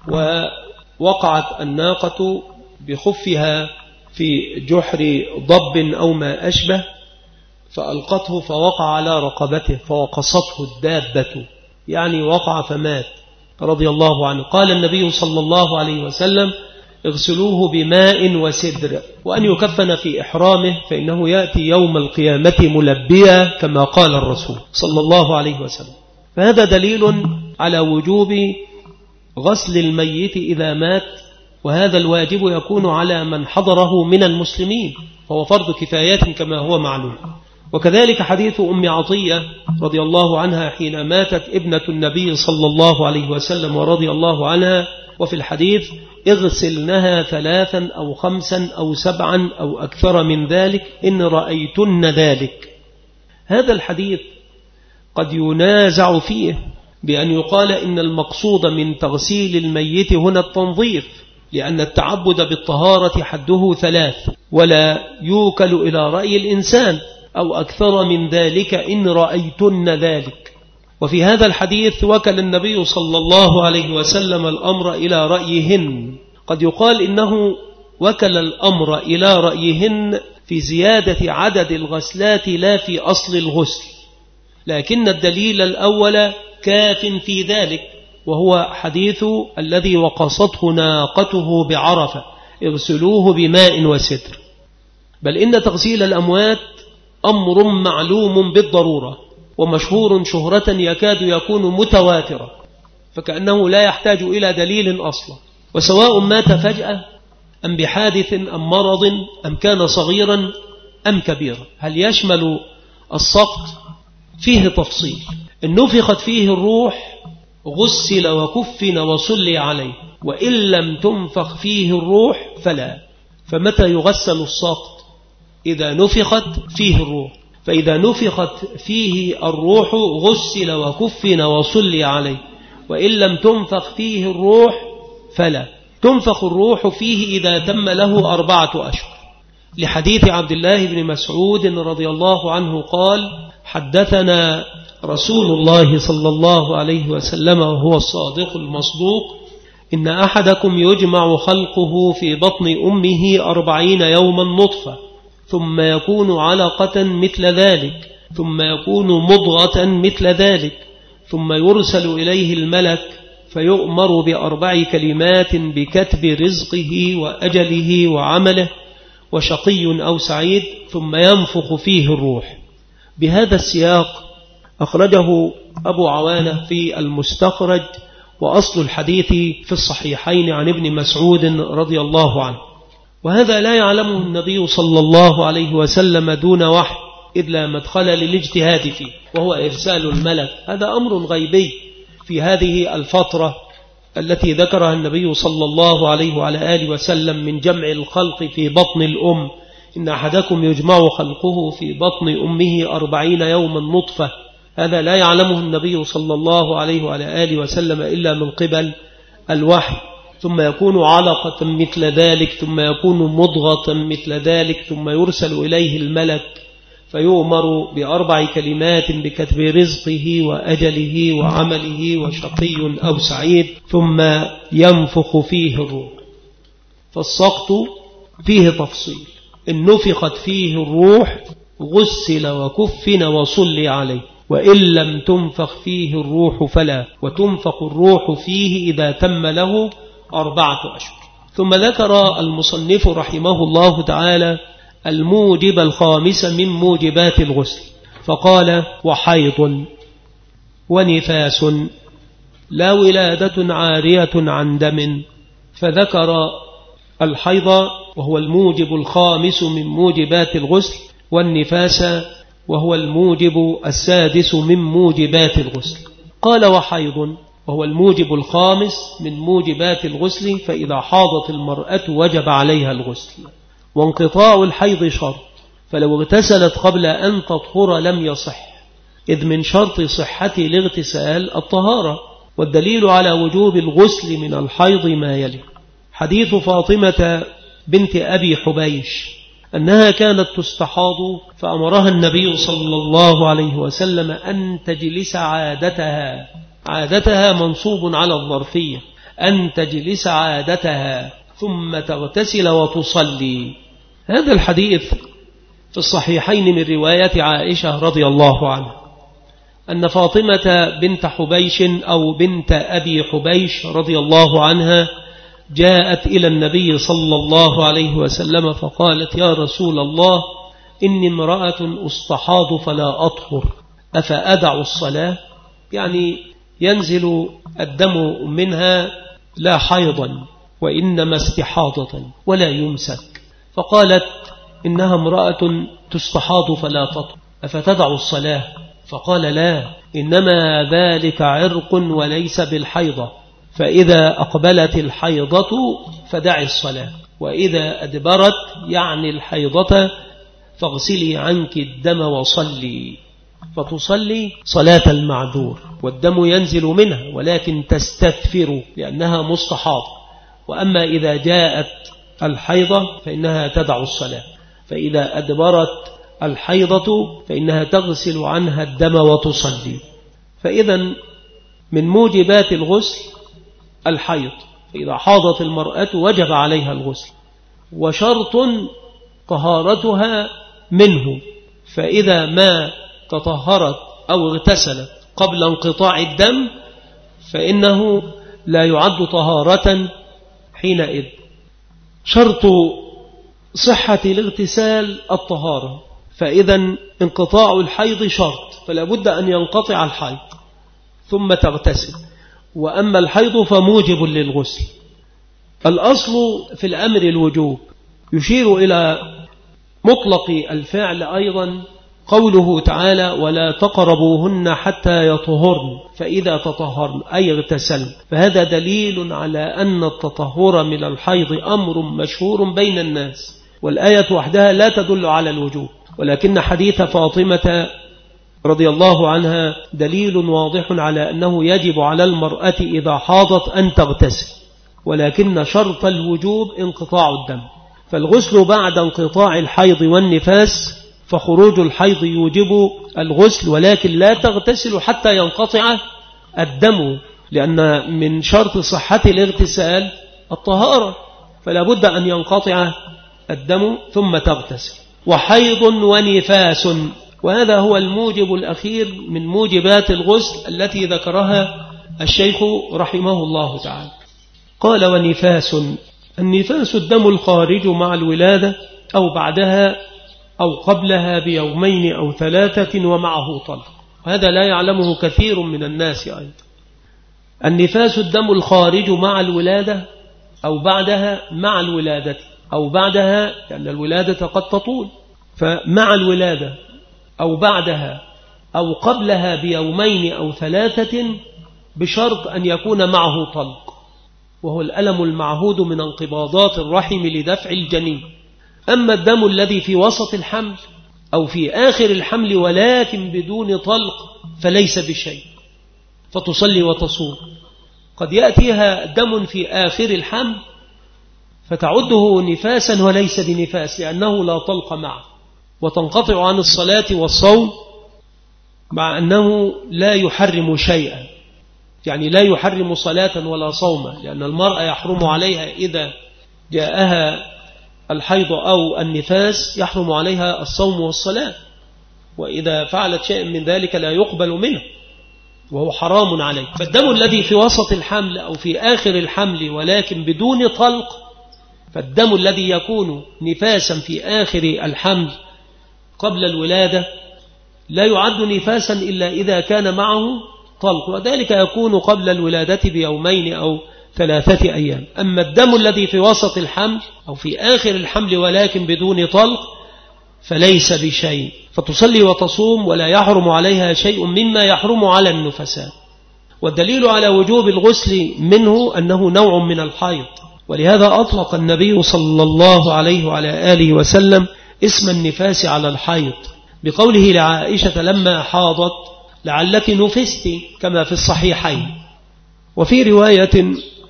ووقعت الناقة بخفها في جحر ضب أو ما أشبه فألقته فوقع على رقبته فوقصته الدابة، يعني وقع فمات رضي الله عنه. قال النبي صلى الله عليه وسلم اغسلوه بماء وسدر، وأن يكفن في إحرامه فإنه يأتي يوم القيامة ملبيا كما قال الرسول صلى الله عليه وسلم. فهذا دليل على وجوب غسل الميت إذا مات، وهذا الواجب يكون على من حضره من المسلمين، فهو فرض كفايات كما هو معلوم. وكذلك حديث أم عطية رضي الله عنها حين ماتت ابنة النبي صلى الله عليه وسلم ورضي الله عنها، وفي الحديث اغسلنها ثلاثا أو خمسا أو سبعا أو أكثر من ذلك إن رأيتن ذلك. هذا الحديث قد ينازع فيه بأن يقال إن المقصود من تغسيل الميت هنا التنظيف، لأن التعبد بالطهارة حده ثلاث، ولا يوكل إلى رأي الإنسان أو أكثر من ذلك إن رأيتن ذلك. وفي هذا الحديث وكل النبي صلى الله عليه وسلم الأمر إلى رأيهن. قد يقال إنه وكل الأمر إلى رأيهن في زيادة عدد الغسلات لا في أصل الغسل، لكن الدليل الأول كاف في ذلك، وهو حديث الذي وقصته ناقته بعرفة اغسلوه بماء وسدر. بل إن تغسيل الأموات أمر معلوم بالضرورة ومشهور شهرة يكاد يكون متواترة، فكأنه لا يحتاج إلى دليل أصلا. وسواء مات فجأة أم بحادث أم مرض أم كان صغيرا أم كبيرة؟ هل يشمل السقط؟ فيه تفصيل. إن نفخت فيه الروح غسل وكفن وصلي عليه، وإن لم تنفخ فيه الروح فلا. فمتى يغسل السقط؟ إذا نفخت فيه الروح. فإذا نفخت فيه الروح غسل وكفن وصلي عليه، وإن لم تنفخ فيه الروح فلا. تنفخ الروح فيه إذا تم له أربعة أشهر، لحديث عبد الله بن مسعود رضي الله عنه قال: حدثنا رسول الله صلى الله عليه وسلم وهو الصادق المصدوق: إن أحدكم يجمع خلقه في بطن أمه أربعين يوما نطفة، ثم يكون علقة مثل ذلك، ثم يكون مضغة مثل ذلك، ثم يرسل إليه الملك فيؤمر بأربع كلمات بكتب رزقه وأجله وعمله وشقي أو سعيد، ثم ينفخ فيه الروح. بهذا السياق أخرجه أبو عوانة في المستخرج، وأصل الحديث في الصحيحين عن ابن مسعود رضي الله عنه. وهذا لا يعلمه النبي صلى الله عليه وسلم دون وحي، إذ لا مدخل للاجتهاد فيه، وهو إرسال الملك. هذا أمر غيبي في هذه الفترة التي ذكرها النبي صلى الله عليه وعلى آله وسلم من جمع الخلق في بطن الأم. إن أحدكم يجمع خلقه في بطن أمه أربعين يوما نطفة. هذا لا يعلمه النبي صلى الله عليه وعلى آله وسلم إلا من قبل الوحي. ثم يكون علقة مثل ذلك، ثم يكون مضغة مثل ذلك، ثم يرسل إليه الملك فيؤمر بأربع كلمات بكتب رزقه وأجله وعمله وشقي أو سعيد، ثم ينفخ فيه الروح. فالسقط فيه تفصيل. إن نفخت فيه الروح غسل وكفن وصلي عليه، وإن لم تنفخ فيه الروح فلا. وتنفخ الروح فيه إذا تم له أربعة أشهر. ثم ذكر المصنف رحمه الله تعالى الموجب الخامس من موجبات الغسل، فقال: وحيض ونفاس لا ولادة عارية عن دم. فذكر الحيض وهو الموجب الخامس من موجبات الغسل، والنفاس وهو الموجب السادس من موجبات الغسل. قال: وحيض وهو الموجب الخامس من موجبات الغسل، فإذا حاضت المرأة وجب عليها الغسل. وانقطاع الحيض شرط، فلو اغتسلت قبل أن تطهر لم يصح، إذ من شرط صحة الاغتسال الطهارة. والدليل على وجوب الغسل من الحيض ما يلي: حديث فاطمة بنت أبي حبيش أنها كانت تستحاض، فأمرها النبي صلى الله عليه وسلم أن تجلس عادتها. عادتها منصوب على الظرفية، أن تجلس عادتها ثم تغتسل وتصلي. هذا الحديث في الصحيحين من رواية عائشة رضي الله عنها أن فاطمة بنت حبيش أو بنت أبي حبيش رضي الله عنها جاءت إلى النبي صلى الله عليه وسلم فقالت: يا رسول الله، إني امرأة أستحاض فلا أطهر، أفأدع الصلاة؟ يعني ينزل الدم منها لا حيضا وإنما استحاضة ولا يمسك. فقالت: إنها امرأة تستحاض فلا تطهر، أفتدع الصلاة؟ فقال: لا، إنما ذلك عرق وليس بالحيضة، فإذا أقبلت الحيضة فدع الصلاة، وإذا أدبرت يعني الحيضة فاغسلي عنك الدم وصلي. فتصلي صلاة المعذور، والدم ينزل منها ولكن تستثفر لأنها مستحاضة. وأما إذا جاءت الحيضة فإنها تدع الصلاة، فإذا أدبرت الحيضة فإنها تغسل عنها الدم وتصلي. فإذا من موجبات الغسل الحيض، فإذا حاضت المرأة وجب عليها الغسل، وشرط طهارتها منه. فإذا ما تطهرت أو اغتسلت قبل انقطاع الدم فإنه لا يعد طهارة حينئذ. شرط صحة الاغتسال الطهارة، فإذا انقطاع الحيض شرط، فلا بد أن ينقطع الحيض ثم تغتسل. وأما الحيض فموجب للغسل. الأصل في الأمر الوجوب، يشير إلى مطلق الفعل أيضا قوله تعالى ولا تقربوهن حتى يطهرن فإذا تطهرن أي اغتسلن، فهذا دليل على أن التطهر من الحيض أمر مشهور بين الناس، والآية وحدها لا تدل على الوجوب، ولكن حديث فاطمة رضي الله عنها دليل واضح على أنه يجب على المرأة إذا حاضت أن تغتسل، ولكن شرط الوجوب انقطاع الدم، فالغسل بعد انقطاع الحيض والنفاس، فخروج الحيض يوجب الغسل، ولكن لا تغتسل حتى ينقطع الدم، لأن من شرط صحة الاغتسال الطهارة، فلا بد أن ينقطع الدم ثم تغتسل. وحيض ونفاس، وهذا هو الموجب الأخير من موجبات الغسل التي ذكرها الشيخ رحمه الله تعالى. قال ونفاس، النفاس الدم الخارج مع الولادة أو بعدها أو قبلها بيومين أو ثلاثة ومعه طلق، هذا لا يعلمه كثير من الناس أيضا. النفاس الدم الخارج مع الولادة أو بعدها مع الولادة أو بعدها، لأن الولادة قد تطول، فمع الولادة أو بعدها أو قبلها بيومين أو ثلاثة بشرط أن يكون معه طلق، وهو الألم المعهود من انقباضات الرحم لدفع الجنين. أما الدم الذي في وسط الحمل أو في آخر الحمل ولكن بدون طلق فليس بشيء، فتصلي وتصوم. قد يأتيها دم في آخر الحمل فتعده نفاسا وليس بنفاس لأنه لا طلق معه، وتنقطع عن الصلاة والصوم مع أنه لا يحرم شيئا، يعني لا يحرم صلاة ولا صوما، لأن المرأة يحرم عليها إذا جاءها الحيض أو النفاس يحرم عليها الصوم والصلاة، وإذا فعلت شيء من ذلك لا يقبل منه وهو حرام عليه. فالدم الذي في وسط الحمل أو في آخر الحمل ولكن بدون طلق، فالدم الذي يكون نفاسا في آخر الحمل قبل الولادة لا يعد نفاسا إلا إذا كان معه طلق، وذلك يكون قبل الولادة بيومين أو ثلاثة أيام. أما الدم الذي في وسط الحمل أو في آخر الحمل ولكن بدون طلق فليس بشيء، فتصلي وتصوم ولا يحرم عليها شيء مما يحرم على النفساء. والدليل على وجوب الغسل منه أنه نوع من الحيض، ولهذا أطلق النبي صلى الله عليه وعلى آله وسلم اسم النفاس على الحيض بقوله لعائشة لما حاضت لعلك نفست كما في الصحيحين. وفي رواية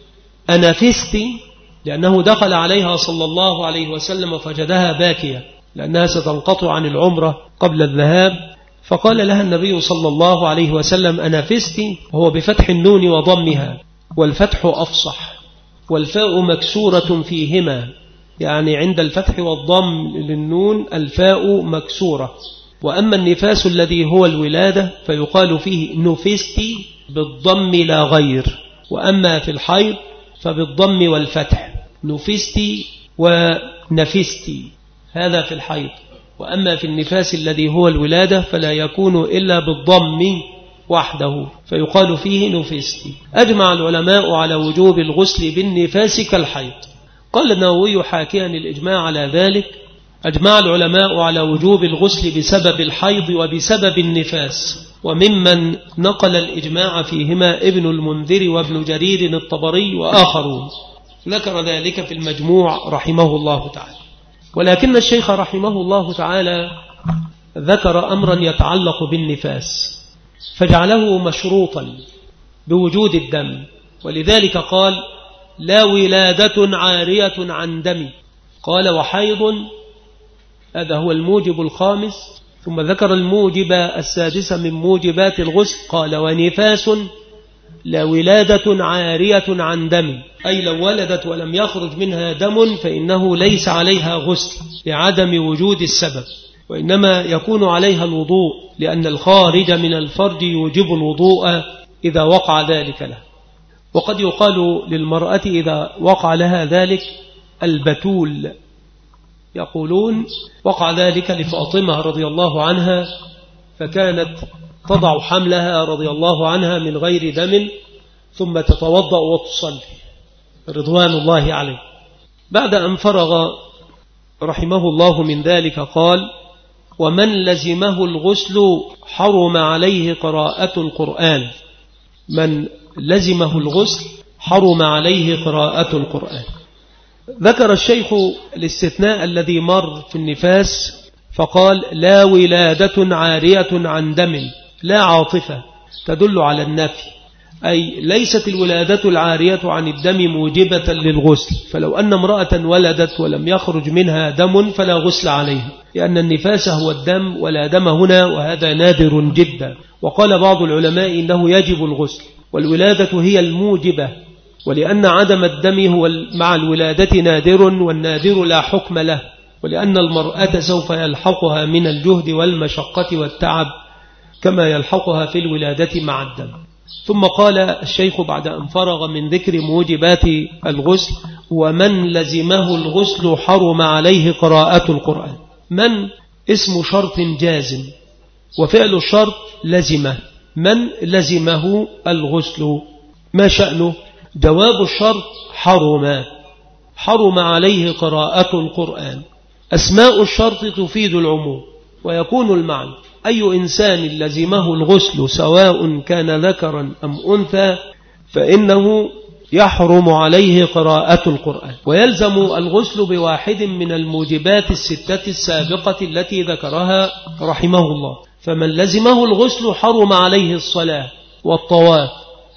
أنفست لأنه دخل عليها صلى الله عليه وسلم فجدها باكية لأنها ستنقطع عن العمرة قبل الذهاب، فقال لها النبي صلى الله عليه وسلم أنفست، وهو بفتح النون وضمها، والفتح أفصح، والفاء مكسورة فيهما، يعني عند الفتح والضم للنون الفاء مكسورة. وأما النفاس الذي هو الولادة فيقال فيه نفستي بالضم لا غير، وأما في الحيض فبالضم والفتح، نفستي ونفستي، هذا في الحيض. وأما في النفاس الذي هو الولادة فلا يكون إلا بالضم وحده فيقال فيه نفستي. أجمع العلماء على وجوب الغسل بالنفاس كالحيض. قال النووي حاكيا الإجماع على ذلك: أجمع العلماء على وجوب الغسل بسبب الحيض وبسبب النفاس، وممن نقل الإجماع فيهما ابن المنذر وابن جرير الطبري وآخرون، ذكر ذلك في المجموع رحمه الله تعالى. ولكن الشيخ رحمه الله تعالى ذكر أمرا يتعلق بالنفاس فجعله مشروطا بوجود الدم، ولذلك قال لا ولادة عارية عن دم، قال وحيض، هذا هو الموجب الخامس، ثم ذكر الموجب السادس من موجبات الغسل، قال ونفاس لا ولادة عارية عن دم، أي لو ولدت ولم يخرج منها دم فإنه ليس عليها غسل لعدم وجود السبب، وإنما يكون عليها الوضوء، لأن الخارج من الفرج يوجب الوضوء إذا وقع ذلك له. وقد يقال للمرأة إذا وقع لها ذلك البتول، يقولون وقع ذلك لفاطمة رضي الله عنها، فكانت تضع حملها رضي الله عنها من غير دم ثم تتوضأ وتصلي رضوان الله عليه. بعد أن فرغ رحمه الله من ذلك قال: ومن لزمه الغسل حرم عليه قراءة القرآن. من لزمه الغسل حرم عليه قراءة القرآن. ذكر الشيخ الاستثناء الذي مر في النفاس فقال: لا ولادة عارية عن دم، لا عاطفة تدل على النفي، أي ليست الولادة العارية عن الدم موجبة للغسل، فلو أن امرأة ولدت ولم يخرج منها دم فلا غسل عليها، لأن النفاس هو الدم ولا دم هنا، وهذا نادر جدا. وقال بعض العلماء إنه يجب الغسل، والولادة هي الموجبة، ولأن عدم الدم هو مع الولادة نادر، والنادر لا حكم له، ولأن المرأة سوف يلحقها من الجهد والمشقة والتعب كما يلحقها في الولادة مع الدم. ثم قال الشيخ بعد أن فرغ من ذكر موجبات الغسل: ومن لزمه الغسل حرم عليه قراءة القرآن. من اسم شرط جازم، وفعل الشرط لزمه. من لزمه الغسل ما شأنه؟ جواب الشرط: حرم، حرم عليه قراءة القرآن. أسماء الشرط تفيد العموم، ويكون المعنى أي إنسان لزمه الغسل سواء كان ذكرا أم أنثى فإنه يحرم عليه قراءة القرآن. ويلزم الغسل بواحد من الموجبات الستة السابقة التي ذكرها رحمه الله. فمن لزمه الغسل حرم عليه الصلاة والطواف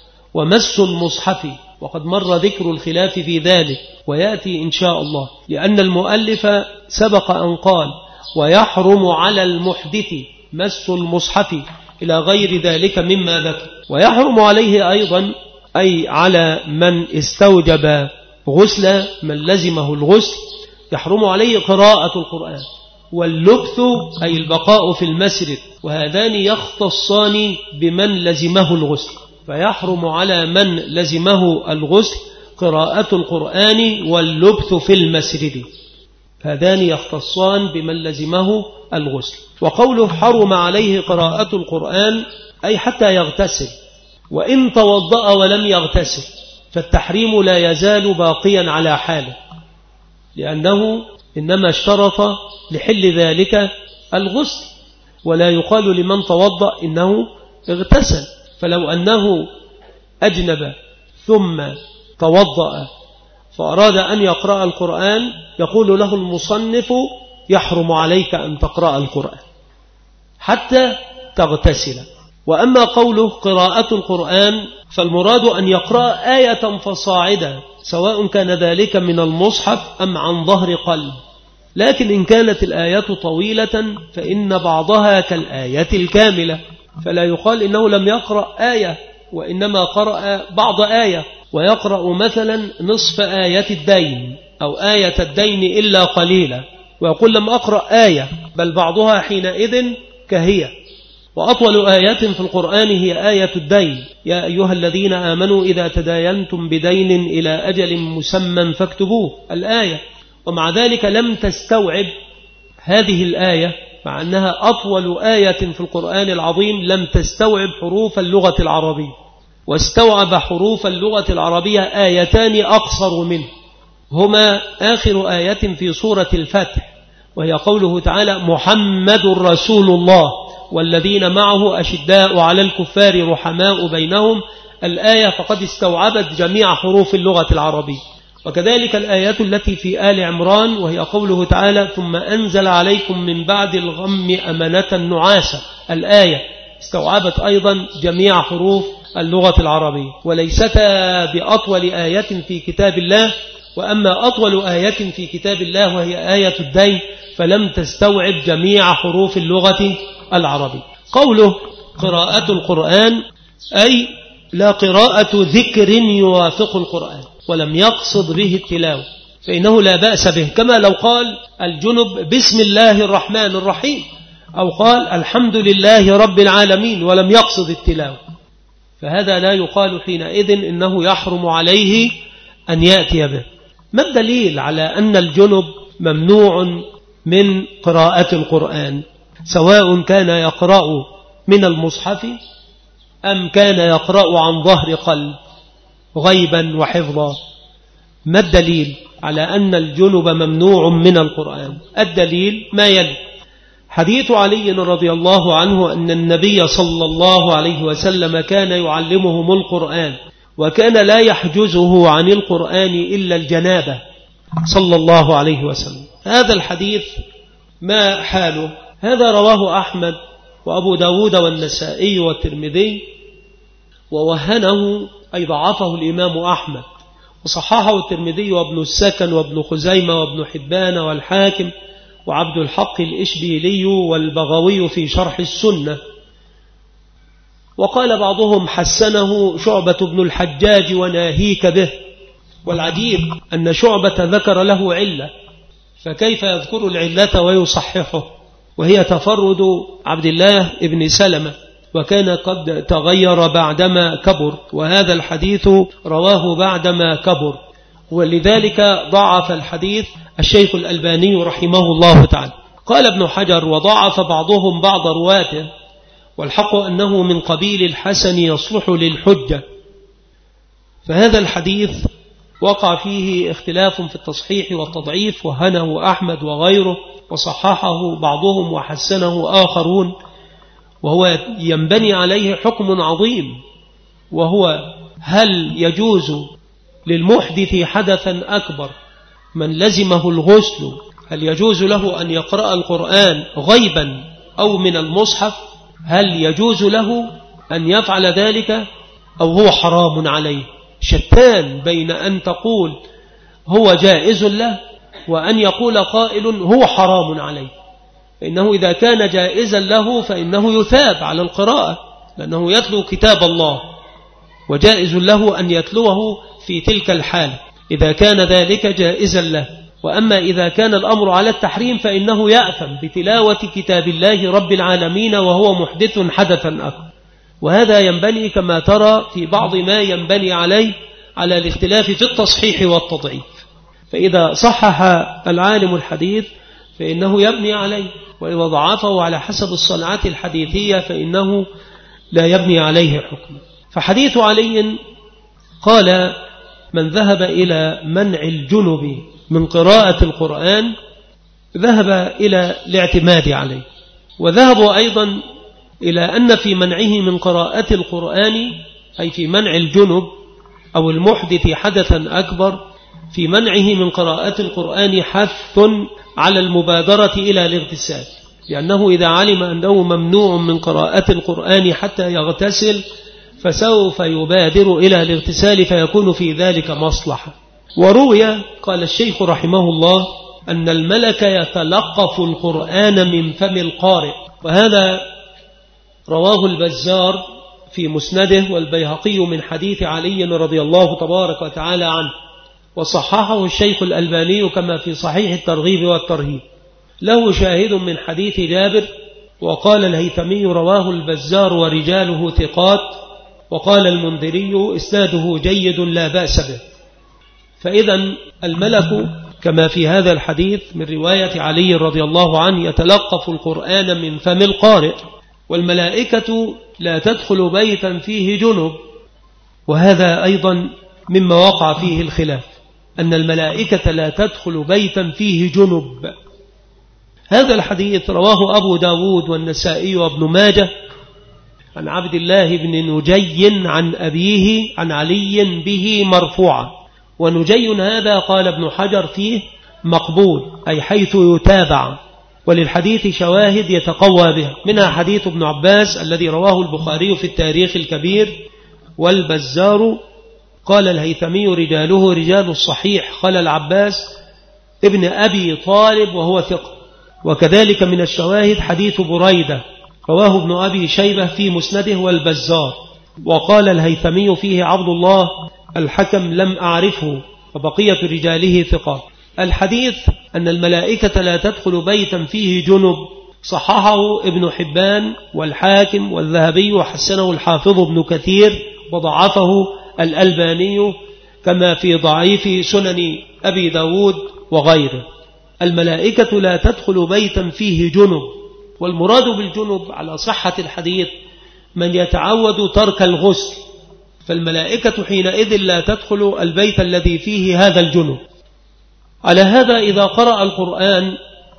ومس المصحف، وقد مر ذكر الخلاف في ذلك ويأتي إن شاء الله، لأن المؤلف سبق أن قال: ويحرم على المحدث مس المصحف إلى غير ذلك مما ذكر. ويحرم عليه أيضا أي على من استوجب غسل، من لزمه الغسل يحرم عليه قراءة القرآن، واللبث أي البقاء في المسجد، وهذان يختصان بمن لزمه الغسل. فيحرم على من لزمه الغسل قراءة القرآن واللبث في المسجد، هذان يختصان بمن لزمه الغسل. وقوله حرم عليه قراءة القرآن أي حتى يغتسل، وإن توضأ ولم يغتسل فالتحريم لا يزال باقيا على حاله، لأنه إنما اشترط لحل ذلك الغسل، ولا يقال لمن توضأ إنه اغتسل. فلو أنه أجنب ثم توضأ فأراد أن يقرأ القرآن يقول له المصنف: يحرم عليك أن تقرأ القرآن حتى تغتسل. وأما قوله قراءة القرآن فالمراد أن يقرأ آية فصاعدا، سواء كان ذلك من المصحف أم عن ظهر قلب. لكن إن كانت الآيات طويلة فإن بعضها كالآية الكاملة، فلا يقال إنه لم يقرأ آية، وإنما قرأ بعض آية، ويقرأ مثلا نصف آية الدين أو آية الدين إلا قليلا، ويقول لم أقرأ آية، بل بعضها حينئذ كهي. وأطول آيات في القرآن هي آية الدين: يا أيها الذين آمنوا إذا تداينتم بدين إلى أجل مسمى فاكتبوه، الآية. ومع ذلك لم تستوعب هذه الآية، مع أنها أطول آية في القرآن العظيم، لم تستوعب حروف اللغة العربية، واستوعب حروف اللغة العربية آيتان أقصر منه، هما آخر آية في سورة الفتح، وهي قوله تعالى: محمد رسول الله والذين معه أشداء على الكفار رحماء بينهم، الآية فقد استوعبت جميع حروف اللغة العربية. وكذلك الآيات التي في آل عمران، وهي قوله تعالى: ثم أنزل عليكم من بعد الغم أمنة نعاسا، الآية استوعبت أيضا جميع حروف اللغة العربية، وليستا بأطول آية في كتاب الله. وأما أطول آية في كتاب الله وهي آية الدين فلم تستوعب جميع حروف اللغة العربية. قوله قراءة القرآن أي لا قراءة ذكر يوافق القرآن، ولم يقصد به التلاوة، فإنه لا بأس به، كما لو قال الجنب بسم الله الرحمن الرحيم، أو قال الحمد لله رب العالمين ولم يقصد التلاوة، فهذا لا يقال حينئذ إنه يحرم عليه أن يأتي به. ما الدليل على أن الجنب ممنوع من قراءة القرآن، سواء كان يقرأ من المصحف أم كان يقرأ عن ظهر قلب غيبا وحفظا؟ ما الدليل؟ على أن الجنب ممنوع من القرآن. الدليل ما يلي: حديث علي رضي الله عنه أن النبي صلى الله عليه وسلم كان يعلمهم القرآن، وكان لا يحجزه عن القرآن إلا الجنابة صلى الله عليه وسلم. هذا الحديث ما حاله؟ هذا رواه أحمد وأبو داود والنسائي والترمذي، ووهنه أي ضعفه الإمام أحمد، وصححه الترمذي وابن السكن وابن خزيمة وابن حبان والحاكم وعبد الحق الإشبيلي والبغوي في شرح السنة. وقال بعضهم حسنه شعبة بن الحجاج وناهيك به. والعجيب أن شعبة ذكر له علة، فكيف يذكر العلة ويصححه؟ وهي تفرد عبد الله بن سلمة، وكان قد تغير بعدما كبر، وهذا الحديث رواه بعدما كبر، ولذلك ضعف الحديث الشيخ الألباني رحمه الله تعالى. قال ابن حجر: وضعف بعضهم بعض رواته، والحق أنه من قبيل الحسن يصلح للحجة. فهذا الحديث وقع فيه اختلاف في التصحيح والتضعيف، وهنه أحمد وغيره، وصححه بعضهم وحسنه آخرون، وهو ينبني عليه حكم عظيم، وهو هل يجوز للمحدث حدثا أكبر من لزمه الغسل، هل يجوز له أن يقرأ القرآن غيبا أو من المصحف؟ هل يجوز له أن يفعل ذلك أو هو حرام عليه؟ شتان بين أن تقول هو جائز له وأن يقول قائل هو حرام عليه. فإنه إذا كان جائزا له فإنه يثاب على القراءة، لأنه يتلو كتاب الله، وجائز له أن يتلوه في تلك الحالة إذا كان ذلك جائزا له. وأما إذا كان الأمر على التحريم فإنه يأثم بتلاوة كتاب الله رب العالمين وهو محدث حدثا أكبر. وهذا ينبني كما ترى في بعض ما ينبني عليه على الاختلاف في التصحيح والتضعيف. فإذا صحح العالم الحديث فإنه يبني عليه، وإذا ضعفه على حسب الصنعات الحديثية فإنه لا يبني عليه حكم. فحديث علي قال: من ذهب إلى منع الجنب من قراءة القرآن ذهب إلى الاعتماد عليه. وذهبوا أيضا إلى أن في منعه من قراءة القرآن، أي في منع الجنب أو المحدث حدثا أكبر، في منعه من قراءة القرآن حث على المبادرة إلى الاغتسال، لأنه إذا علم أنه ممنوع من قراءة القرآن حتى يغتسل فسوف يبادر إلى الاغتسال، فيكون في ذلك مصلحة. وروي قال الشيخ رحمه الله أن الملك يتلقف القرآن من فم القارئ، وهذا رواه البزار في مسنده والبيهقي من حديث علي رضي الله تبارك وتعالى عنه، وصححه الشيخ الألباني كما في صحيح الترغيب والترهيب. له شاهد من حديث جابر. وقال الهيثمي رواه البزار ورجاله ثقات، وقال المنذري إسناده جيد لا بأس به. فإذا الملك كما في هذا الحديث من رواية علي رضي الله عنه يتلقف القرآن من فم القارئ. والملائكة لا تدخل بيتا فيه جنب، وهذا أيضا مما وقع فيه الخلاف، أن الملائكة لا تدخل بيتا فيه جنب. هذا الحديث رواه أبو داود والنسائي وابن ماجه عن عبد الله بن نجي عن أبيه عن علي به مرفوعا. ونجي هذا قال ابن حجر فيه مقبول، أي حيث يتابع، وللحديث شواهد يتقوى بها، منها حديث ابن عباس الذي رواه البخاري في التاريخ الكبير. والبزار قال الهيثمي رجاله رجال الصحيح، قال العباس ابن أبي طالب وهو ثقة. وكذلك من الشواهد حديث بريدة رواه ابن أبي شيبة في مسنده والبزار. وقال الهيثمي فيه عبد الله الحكم لم أعرفه، وبقية رجاله ثقات. الحديث أن الملائكة لا تدخل بيتا فيه جنب صححه ابن حبان والحاكم والذهبي، وحسنه الحافظ ابن كثير، وضعفه الألباني كما في ضعيف سنن أبي داود وغيره. الملائكة لا تدخل بيتا فيه جنب، والمراد بالجنب على صحة الحديث من يتعود ترك الغسل، فالملائكة حينئذ لا تدخل البيت الذي فيه هذا الجنب. على هذا إذا قرأ القرآن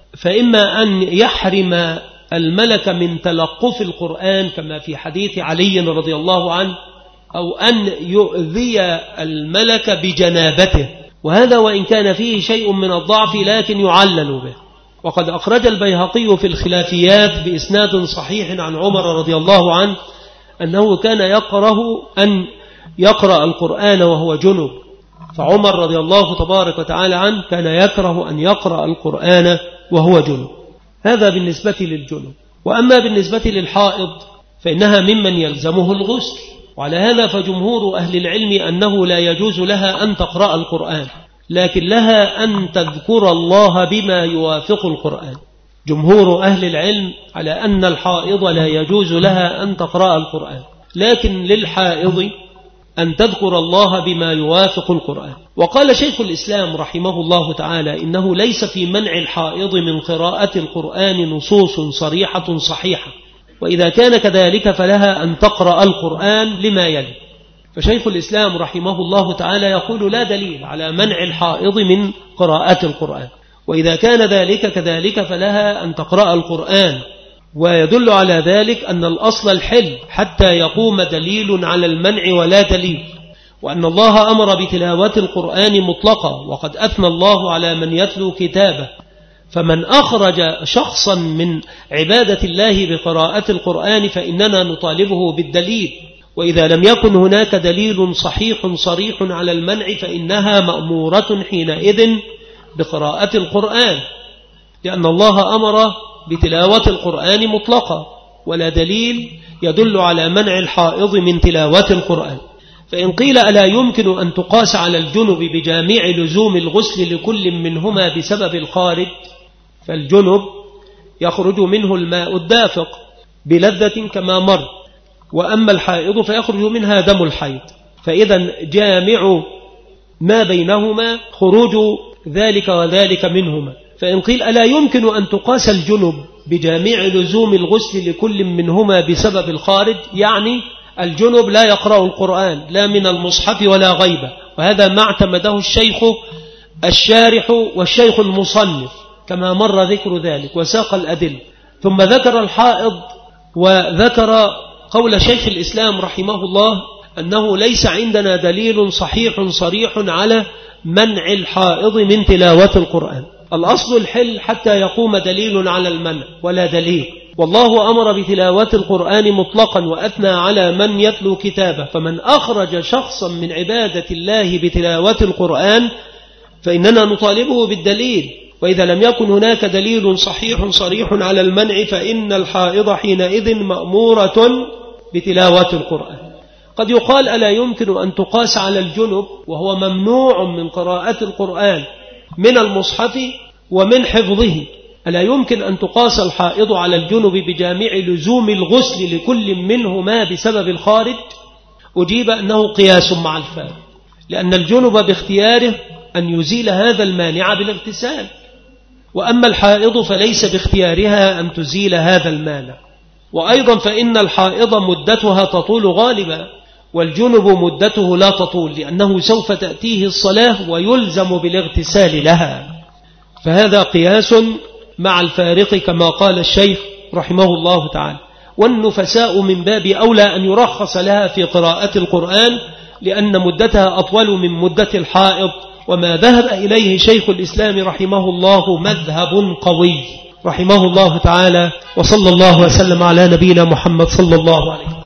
فإما أن يحرم الملك من تلقف القرآن كما في حديث علي رضي الله عنه، أو أن يؤذي الملك بجنابته، وهذا وإن كان فيه شيء من الضعف لكن يعلل به. وقد أخرج البيهقي في الخلافيات بإسناد صحيح عن عمر رضي الله عنه أنه كان يكره أن يقرأ القرآن وهو جنب، فعمر رضي الله تبارك وتعالى عنه كان يكره أن يقرأ القرآن وهو جنب. هذا بالنسبة للجنب. وأما بالنسبة للحائض فإنها ممن يلزمه الغسل، وعلى هذا فجمهور أهل العلم أنه لا يجوز لها أن تقرأ القرآن، لكن لها أن تذكر الله بما يوافق القرآن. جمهور أهل العلم على أن الحائض لا يجوز لها أن تقرأ القرآن، لكن للحائض أن تذكر الله بما يوافق القرآن. وقال شيخ الإسلام رحمه الله تعالى إنه ليس في منع الحائض من قراءة القرآن نصوص صريحة صحيحة، وإذا كان كذلك فلها أن تقرأ القرآن لما يلي. فشيخ الإسلام رحمه الله تعالى يقول لا دليل على منع الحائض من قراءة القرآن، وإذا كان ذلك كذلك فلها أن تقرأ القرآن. ويدل على ذلك أن الأصل الحل حتى يقوم دليل على المنع ولا دليل، وأن الله أمر بتلاوة القرآن مطلقا، وقد أثنى الله على من يتلو كتابه، فمن أخرج شخصا من عبادة الله بقراءة القرآن فإننا نطالبه بالدليل، وإذا لم يكن هناك دليل صحيح صريح على المنع فإنها مأمورة حينئذ بقراءة القرآن، لأن الله أمر بتلاوة القرآن مطلقا، ولا دليل يدل على منع الحائض من تلاوة القرآن. فإن قيل ألا يمكن أن تقاس على الجنب بجامع لزوم الغسل لكل منهما بسبب الخارج، فالجنب يخرج منه الماء الدافق بلذة كما مر، وأما الحائض فيخرج منها دم الحيض، فإذا جامع ما بينهما خروج ذلك وذلك منهما. فإن قيل ألا يمكن أن تقاس الجنب بجامع لزوم الغسل لكل منهما بسبب الخارج، يعني الجنب لا يقرأ القرآن لا من المصحف ولا غيبه، وهذا ما اعتمده الشيخ الشارح والشيخ المصنف كما مر ذكر ذلك وساق الأدل. ثم ذكر الحائض وذكر قول شيخ الإسلام رحمه الله أنه ليس عندنا دليل صحيح صريح على منع الحائض من تلاوة القرآن. الأصل الحل حتى يقوم دليل على المنع، ولا دليل. والله أمر بتلاوة القرآن مطلقا وأثنى على من يتلو كتابه، فمن أخرج شخصا من عبادة الله بتلاوة القرآن فإننا نطالبه بالدليل، وإذا لم يكن هناك دليل صحيح صريح على المنع فإن الحائض حينئذ مأمورة بتلاوة القرآن. قد يقال ألا يمكن أن تقاس على الجنب وهو ممنوع من قراءة القرآن من المصحف ومن حفظه، ألا يمكن أن تقاس الحائض على الجنب بجامع لزوم الغسل لكل منهما بسبب الخارج؟ أجيب أنه قياس مع الفارق، لأن الجنب باختياره أن يزيل هذا المانع بالاغتسال، وأما الحائض فليس باختيارها أن تزيل هذا المانع. وأيضا فإن الحائض مدتها تطول غالبا، والجنب مدته لا تطول، لأنه سوف تأتيه الصلاة ويلزم بالاغتسال لها. فهذا قياس مع الفارق كما قال الشيخ رحمه الله تعالى. والنفساء من باب أولى أن يرخص لها في قراءة القرآن، لأن مدتها أطول من مدة الحائض، وما ذهب إليه شيخ الإسلام رحمه الله مذهب قوي رحمه الله تعالى. وصلى الله وسلم على نبينا محمد صلى الله عليه وسلم.